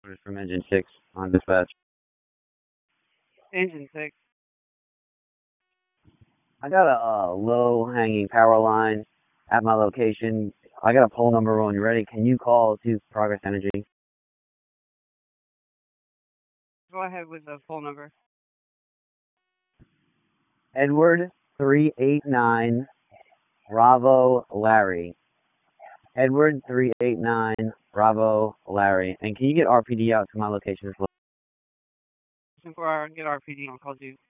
orders from Engine 6 on dispatch. Engine 6. I got a low-hanging power line at my location. I got a poll number when you're ready. Can you call to Progress Energy? Go ahead with the phone number. Edward 389 Bravo Larry. Edward 389 Bravo Larry. And can you get RPD out to my location as well? 4 hour, get RPD. I'll call you.